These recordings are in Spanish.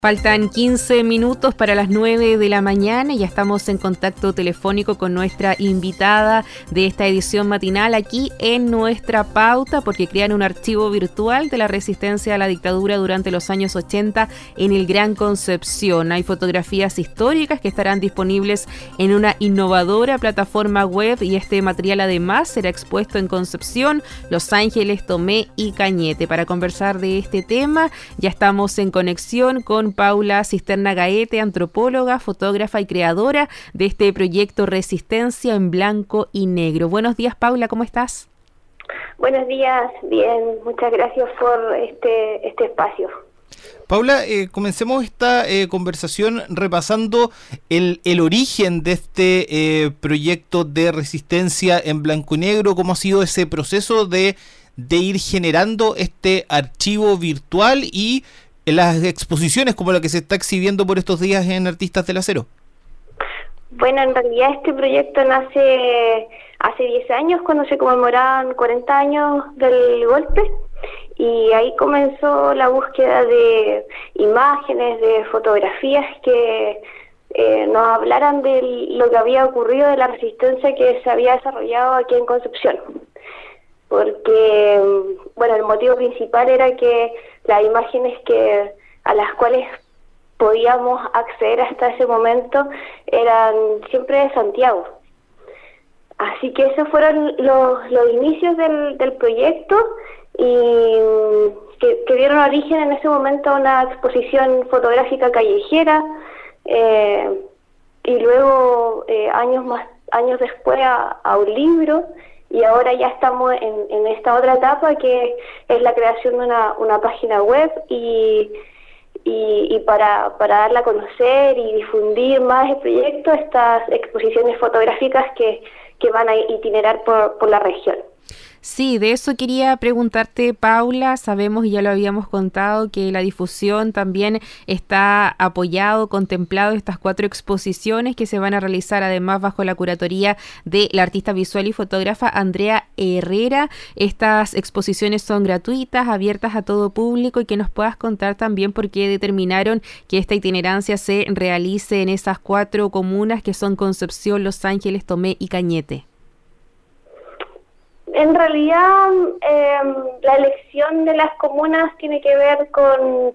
Faltan 15 minutos para las 9 de la mañana y ya estamos en contacto telefónico con nuestra invitada de esta edición matinal aquí en Nuestra Pauta, porque crean un archivo virtual de la resistencia a la dictadura durante los años 80 en el Gran Concepción. Hay fotografías históricas que estarán disponibles en una innovadora plataforma web y este material además será expuesto en Concepción, Los Ángeles, Tomé y Cañete. Para conversar de este tema ya estamos en conexión con Paula Cisterna Gaete, antropóloga, fotógrafa y creadora de este proyecto Resistencia en Blanco y Negro. Buenos días, Paula, ¿cómo estás? Buenos días, bien, muchas gracias por este espacio. Paula, comencemos esta conversación repasando el origen de este proyecto de Resistencia en Blanco y Negro, cómo ha sido ese proceso de ir generando este archivo virtual y las exposiciones como la que se está exhibiendo por estos días en Artistas del Acero. Bueno, en realidad este proyecto nace hace 10 años, cuando se conmemoraban 40 años del golpe, y ahí comenzó la búsqueda de imágenes, de fotografías que nos hablaran de lo que había ocurrido, de la resistencia que se había desarrollado aquí en Concepción. Porque, bueno, el motivo principal era que las imágenes a las cuales podíamos acceder hasta ese momento eran siempre de Santiago. Así que esos fueron los inicios del proyecto, y que dieron origen en ese momento a una exposición fotográfica callejera, y luego años después a un libro. Y ahora ya estamos en esta otra etapa, que es la creación de una página web y para darla a conocer y difundir más el proyecto, estas exposiciones fotográficas que van a itinerar por la región. Sí, de eso quería preguntarte, Paula. Sabemos, y ya lo habíamos contado, que la difusión también está apoyado, contemplado estas 4 exposiciones que se van a realizar además bajo la curatoría de la artista visual y fotógrafa Andrea Herrera. Estas exposiciones son gratuitas, abiertas a todo público, y que nos puedas contar también por qué determinaron que esta itinerancia se realice en esas 4 comunas que son Concepción, Los Ángeles, Tomé y Cañete. En realidad, la elección de las comunas tiene que ver con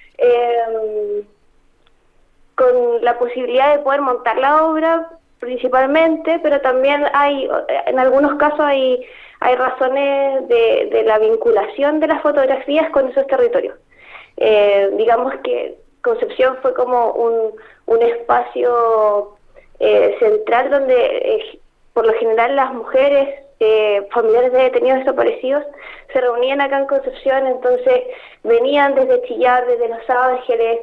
la posibilidad de poder montar la obra principalmente, pero también en algunos casos hay razones de la vinculación de las fotografías con esos territorios. Digamos que Concepción fue como un espacio central donde por lo general las mujeres familiares de detenidos desaparecidos se reunían acá en Concepción, entonces venían desde Chillán, desde Los Ángeles,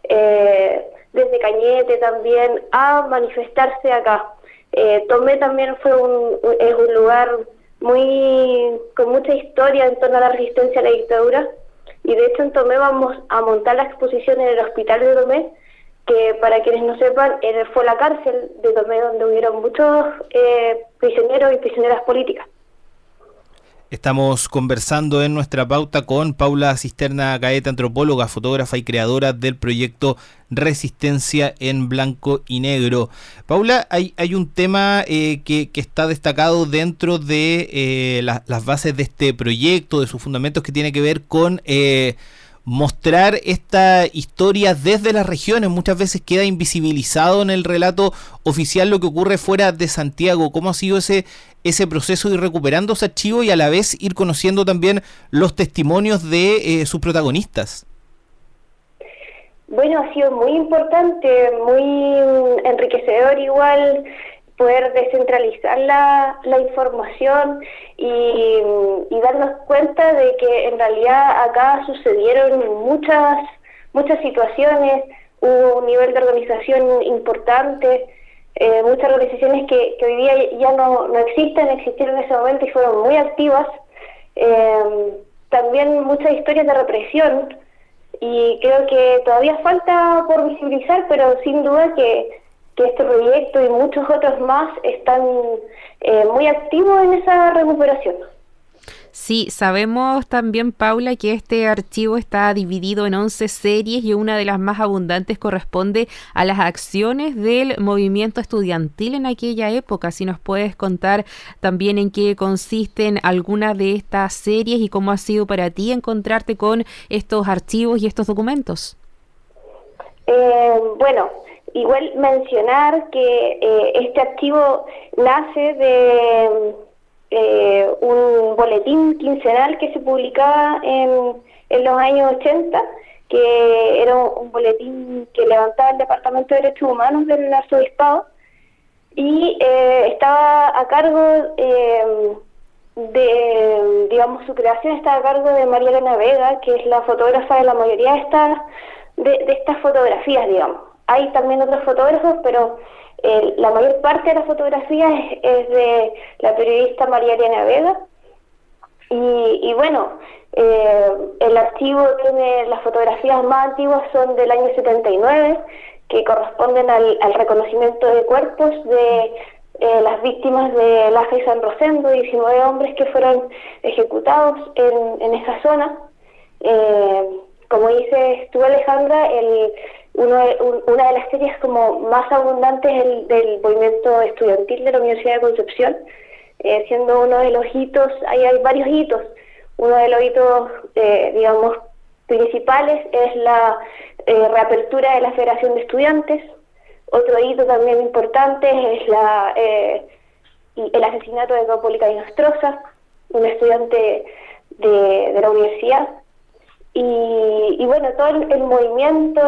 desde Cañete también, a manifestarse acá. Tomé también es un lugar con mucha historia en torno a la resistencia a la dictadura, y de hecho en Tomé vamos a montar la exposición en el hospital de Tomé, que para quienes no sepan, fue la cárcel de Tomé donde hubieron muchos prisioneros y prisioneras políticas. Estamos conversando en Nuestra Pauta con Paula Cisterna Gaete, antropóloga, fotógrafa y creadora del proyecto Resistencia en Blanco y Negro. Paula, hay un tema que está destacado dentro de las bases de este proyecto, de sus fundamentos, que tiene que ver con mostrar esta historia desde las regiones. Muchas veces queda invisibilizado en el relato oficial lo que ocurre fuera de Santiago. ¿Cómo ha sido ese proceso de ir recuperando ese archivo y a la vez ir conociendo también los testimonios de sus protagonistas? Bueno, ha sido muy importante, muy enriquecedor igual poder descentralizar la información y darnos cuenta de que en realidad acá sucedieron muchas situaciones, hubo un nivel de organización importante, muchas organizaciones que hoy día ya no existieron en ese momento y fueron muy activas, también muchas historias de represión, y creo que todavía falta por visibilizar, pero sin duda que este proyecto y muchos otros más están muy activos en esa recuperación. Sí, sabemos también, Paula, que este archivo está dividido en 11 series y una de las más abundantes corresponde a las acciones del movimiento estudiantil en aquella época. Si nos puedes contar también en qué consisten algunas de estas series y cómo ha sido para ti encontrarte con estos archivos y estos documentos. Bueno, igual mencionar que este archivo nace de un boletín quincenal que se publicaba en los años 80, que era un boletín que levantaba el Departamento de Derechos Humanos del Arzobispado, y estaba a cargo digamos, su creación estaba a cargo de María Elena Vega, que es la fotógrafa de la mayoría de estas fotografías, digamos. Hay también otros fotógrafos, pero la mayor parte de las fotografías es de la periodista María Elena Vega. Y bueno, el archivo tiene las fotografías más antiguas, son del año 79, que corresponden al reconocimiento de cuerpos de las víctimas de Laja y San Rosendo, 19 hombres que fueron ejecutados en esa zona. Como dices tú, Alejandra, una de las series como más abundantes del movimiento estudiantil de la Universidad de Concepción, siendo uno de los hitos. Hay varios hitos. Uno de los hitos, digamos, principales es la reapertura de la Federación de Estudiantes. Otro hito también importante es el asesinato de Caupolicán Nostroza, un estudiante de la universidad. Y bueno, todo el movimiento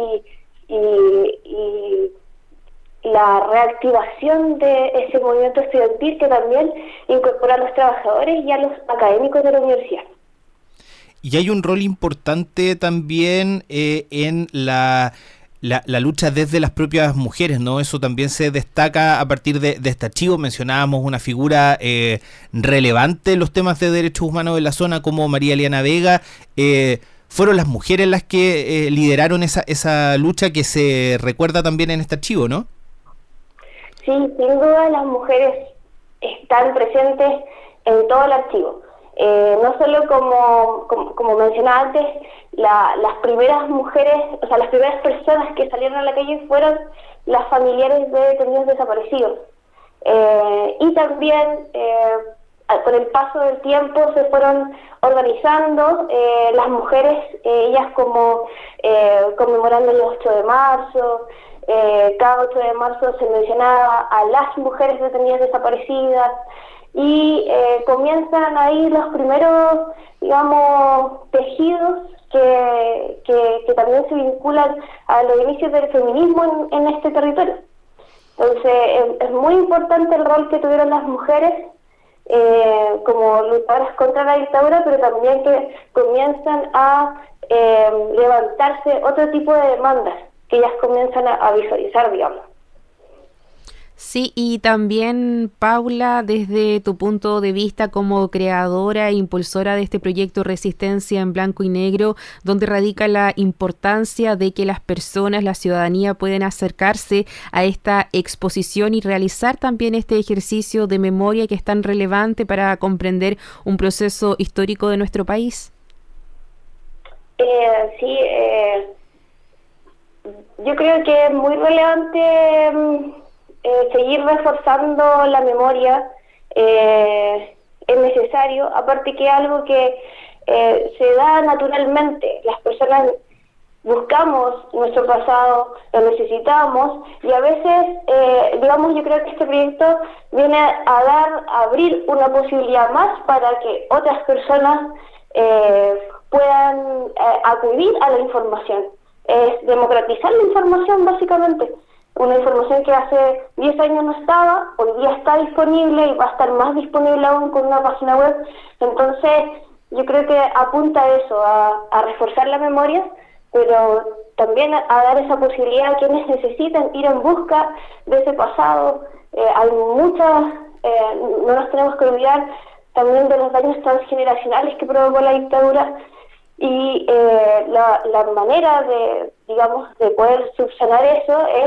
y la reactivación de ese movimiento estudiantil, que también incorpora a los trabajadores y a los académicos de la universidad. Y hay un rol importante también en la lucha desde las propias mujeres, ¿no? Eso también se destaca a partir de este archivo. Mencionábamos una figura relevante en los temas de derechos humanos en la zona como María Elena Vega. Fueron las mujeres las que lideraron esa lucha que se recuerda también en este archivo, ¿no? Sí, sin duda las mujeres están presentes en todo el archivo. No solo como mencionaba antes, las primeras mujeres, o sea, las primeras personas que salieron a la calle fueron las familiares de detenidos desaparecidos. Y también, con el paso del tiempo, se fueron organizando las mujeres, ellas como conmemorando el 8 de marzo. Cada 8 de marzo se mencionaba a las mujeres detenidas desaparecidas, y comienzan ahí los primeros, digamos, tejidos que también se vinculan a los inicios del feminismo en este territorio. Entonces es muy importante el rol que tuvieron las mujeres como luchadoras contra la dictadura, pero también que comienzan a levantarse otro tipo de demandas que ellas comienzan a visualizar, digamos. Sí, y también, Paula, desde tu punto de vista como creadora e impulsora de este proyecto Resistencia en Blanco y Negro, ¿dónde radica la importancia de que las personas, la ciudadanía, pueden acercarse a esta exposición y realizar también este ejercicio de memoria que es tan relevante para comprender un proceso histórico de nuestro país? Sí, yo creo que es muy relevante seguir reforzando la memoria. Es necesario, aparte que es algo que se da naturalmente. Las personas buscamos nuestro pasado, lo necesitamos, y a veces, digamos, yo creo que este proyecto viene a abrir una posibilidad más para que otras personas puedan acudir a la información. Es democratizar la información, básicamente. Una información que hace 10 años no estaba, hoy día está disponible y va a estar más disponible aún con una página web. Entonces, yo creo que apunta a eso, a reforzar la memoria, pero también a dar esa posibilidad a quienes necesitan ir en busca de ese pasado. Hay muchas, no nos tenemos que olvidar también de los daños transgeneracionales que provocó la dictadura, y la manera de poder subsanar eso es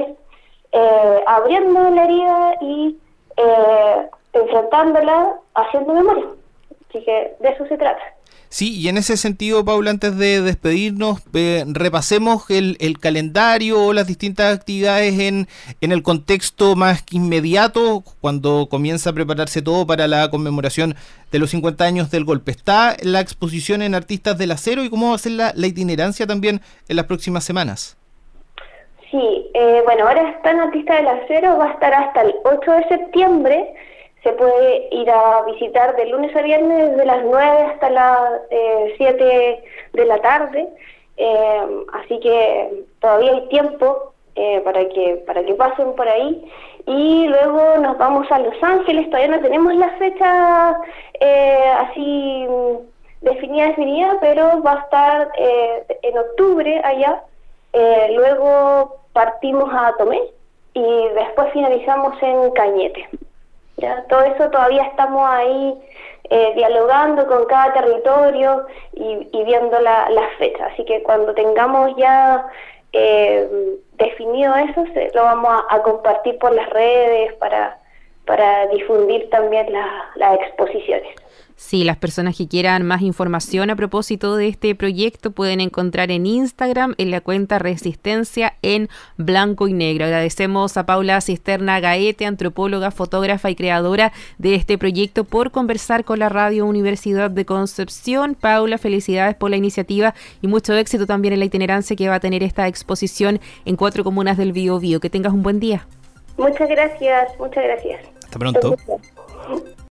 abriendo la herida y enfrentándola, haciendo memoria. Así que de eso se trata. Sí, y en ese sentido, Paula, antes de despedirnos, repasemos el calendario o las distintas actividades en el contexto más inmediato, cuando comienza a prepararse todo para la conmemoración de los 50 años del golpe. ¿Está la exposición en Artistas del Acero y cómo va a ser la itinerancia también en las próximas semanas? Sí, bueno, ahora está en Artistas del Acero, va a estar hasta el 8 de septiembre. Se puede ir a visitar de lunes a viernes desde las 9 hasta las 7 de la tarde, así que todavía hay tiempo para que pasen por ahí. Y luego nos vamos a Los Ángeles, todavía no tenemos la fecha así definida, pero va a estar en octubre allá. Luego partimos a Tomé y después finalizamos en Cañete. Ya, todo eso todavía estamos ahí dialogando con cada territorio y viendo las fechas. Así que cuando tengamos ya definido eso, lo vamos a compartir por las redes para difundir también las exposiciones. Sí, las personas que quieran más información a propósito de este proyecto pueden encontrar en Instagram en la cuenta Resistencia en Blanco y Negro. Agradecemos a Paula Cisterna Gaete, antropóloga, fotógrafa y creadora de este proyecto, por conversar con la Radio Universidad de Concepción. Paula, felicidades por la iniciativa y mucho éxito también en la itinerancia que va a tener esta exposición en 4 comunas del Biobío. Que tengas un buen día. Muchas gracias, muchas gracias. Hasta pronto.